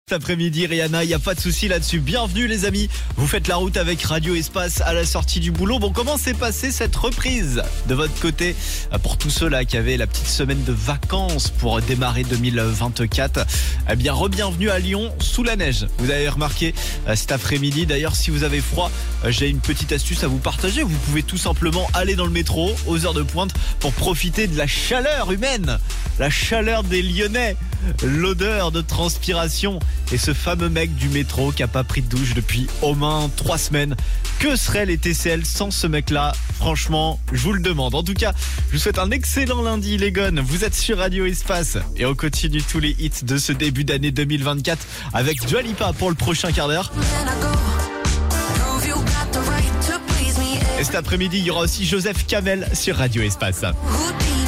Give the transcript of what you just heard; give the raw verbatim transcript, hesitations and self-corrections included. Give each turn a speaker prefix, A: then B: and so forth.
A: Cet après-midi, Rihanna, il n'y a pas de souci là-dessus. Bienvenue les amis, vous faites la route avec Radio Espace à la sortie du boulot. Bon, comment s'est passée cette reprise de votre côté pour tous ceux-là qui avaient la petite semaine de vacances pour démarrer deux mille vingt-quatre? Eh bien, re-bienvenue à Lyon sous la neige. Vous avez remarqué cet après-midi. D'ailleurs, si vous avez froid, j'ai une petite astuce à vous partager. Vous pouvez tout simplement aller dans le métro aux heures de pointe pour profiter de la chaleur humaine, la chaleur des Lyonnais, l'odeur de transpiration et ce fameux mec du métro qui a pas pris de douche depuis au moins trois semaines. Que serait les T C L sans ce mec-là? Franchement, je vous le demande. En tout cas, je vous souhaite un excellent lundi les gones. Vous êtes sur Radio Espace et on continue tous les hits de ce début d'année deux mille vingt-quatre avec Dua Lipa pour le prochain quart d'heure. Et cet après-midi, il y aura aussi Joseph Kamel sur Radio Espace.